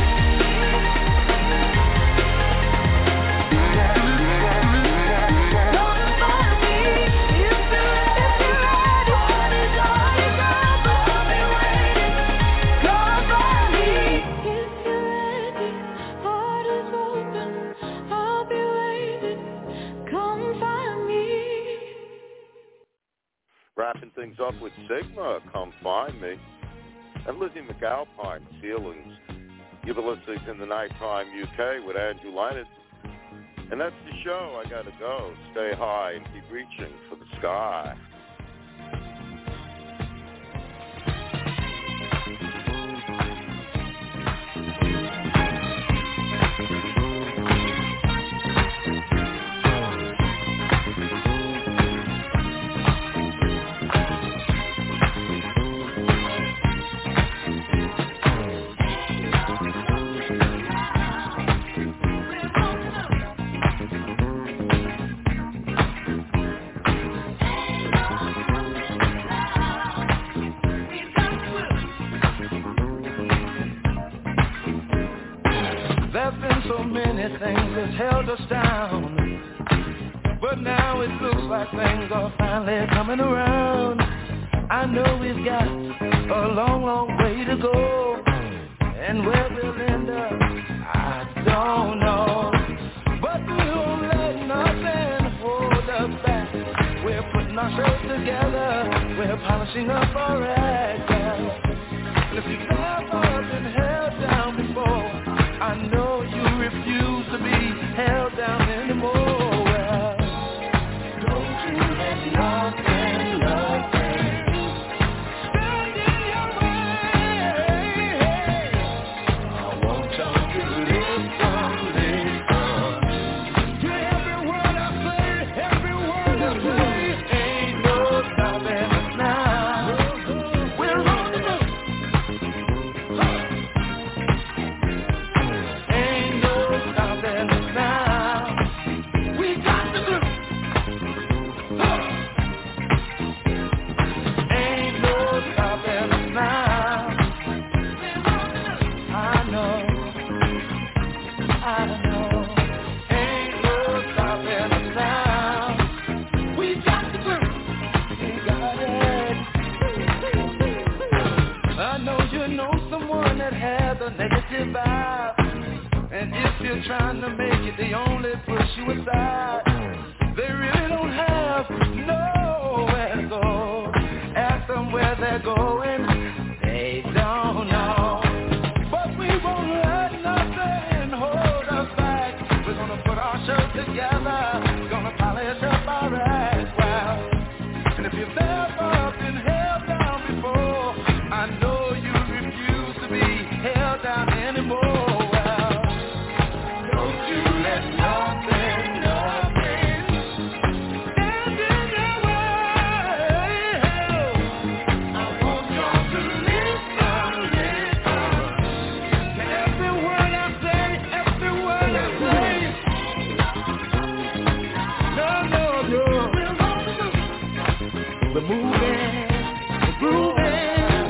Come find me. If you're ready, heart is open, I'll be waiting. Come find me. If you're ready, heart is open, I'll be waiting. Come find me. Wrapping things up with Sigma, Come Find Me. And Lizzie McAlpine, Ceilings. You've been listening to the Nighttime U K with Andrew Leonard. And that's the show. I got to go. Stay high and keep reaching for the sky. There's been so many things that's held us down, but now it looks like things are finally coming around. I know we've got a long, long way to go, and where we'll end up, I don't know. But we won't let nothing hold us back. We're putting ourselves together, we're polishing up our act. And if you've never been held down before, I know you refuse to be held down anymore. Well, don't you let nothing, nothing stand in your way. I want you to listen, listen to every word I say, every word I say. Ain't no stopping us now. We're on the move. that have the negative vibe. And if you're trying to make it, they only push you aside. They really don't have nowhere to go. Ask them where they're going, they don't know. But we won't let nothing hold us back. We're gonna put our shows together, gonna polish up our act. Wow. And if you've never been held down before, I know you refuse to be held down anymore. Well, don't you let nothing, nothing stand in your way. I want y'all to listen, listen to every word I say, every word I say. No, no, no. We're moving, we're grooving,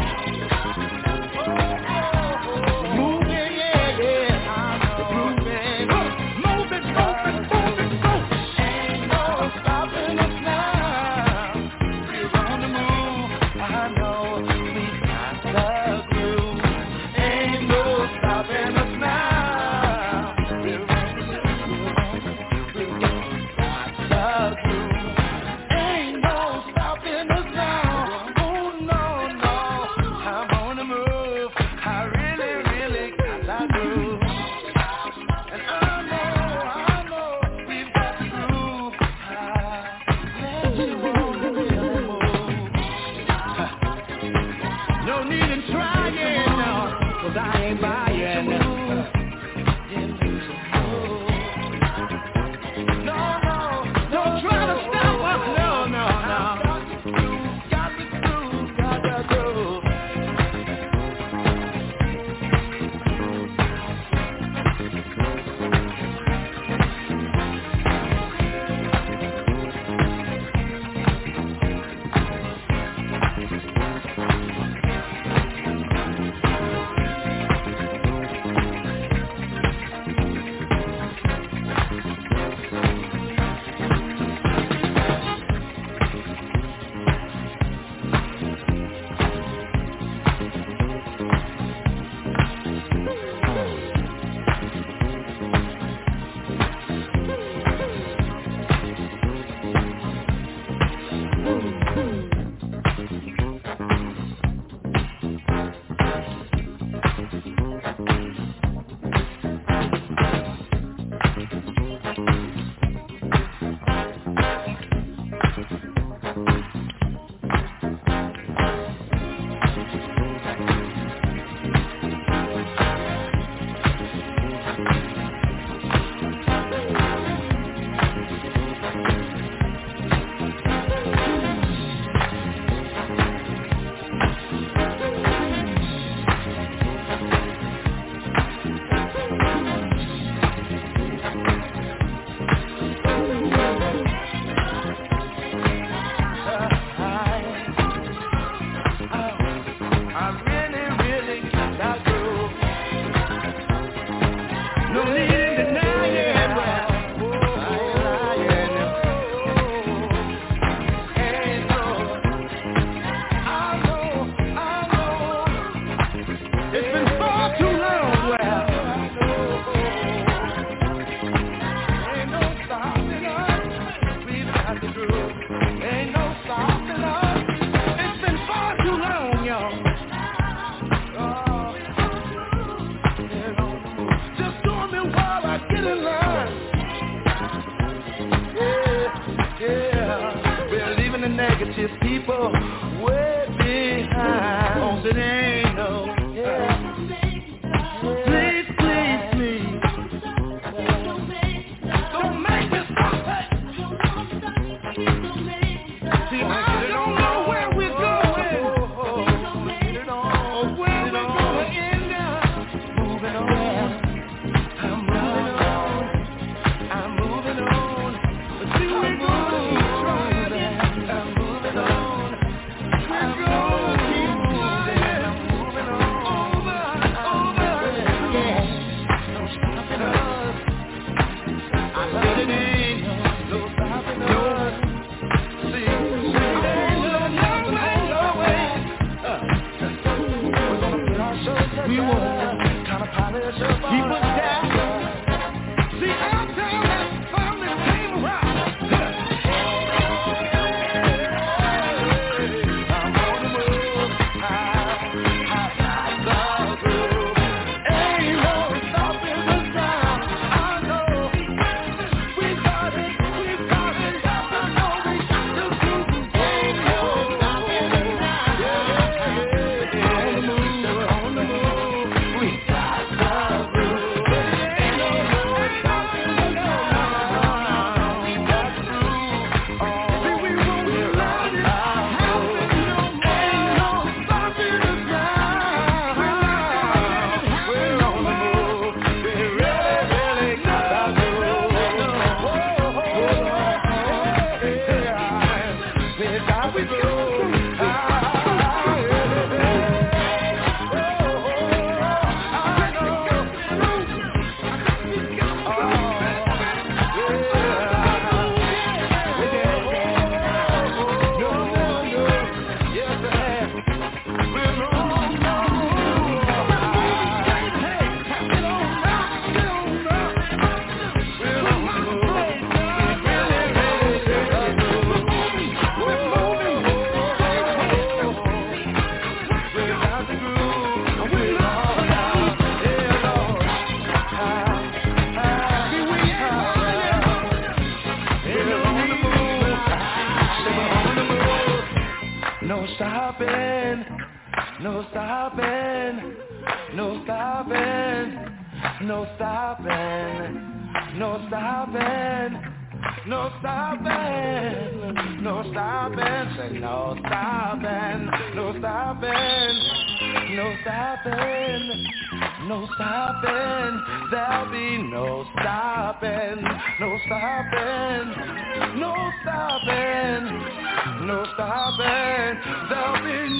moving, yeah, yeah. We're grooving, moving, moving, moving, moving. Ain't no stopping us now. We're on the move. I know we got the groove. Ain't no stopping us now. We're on the move. We got the groove. Ain't no stopping us now. Oh no, no, I'm on the move. I really, really got that groove. And I know, I know, we've got the groove. I let you on the really move. No need in trying, no, 'cause I ain't buying. No, no, don't try to stop us. No, no, no. Got the groove, got the groove. I really, really got that groove. No need in denying, but I ain't lying. Ain't no, I know, I know. It's been far too long. Well, ain't no stopping us. We've got the groove. Ain't no stopping us. It's been far too long, y'all. Just doing me while I get in line. Yeah, yeah. We're leaving the negative people way behind. Oh, it ain't no. Yeah. Please, please, please. Don't make me stop it. See, I don't know where we're going. Or where we're going to end up. Moving on. I'm moving on. I'm moving on. But see, we're going to keep trying. I'm moving on. We're going to keep trying. he was, kind of polish up. He was down. See, every time that family came around, I'm on the move, high, high, high, the groove. Ain't no stopping the sound. I know we got it, we got it. I know we got the groove. Ain't no stopping the sound. Yeah, yeah, on the move, on the move. We got the groove. Ain't no stopping the sound. We got the groove. Oh, see, we won't let it happen no more. Ain't no stopping the sound. We're on the move. We really, really got the groove. Oh, oh, oh, yeah. We got the groove. Ah, No stopping, no stopping, no stopping, no stopping, no stopping, no stopping, no stopping, say no stopping, no stopping, no stopping, no stopping, there'll be no stopping, no stopping, no stopping, no stopping, there'll be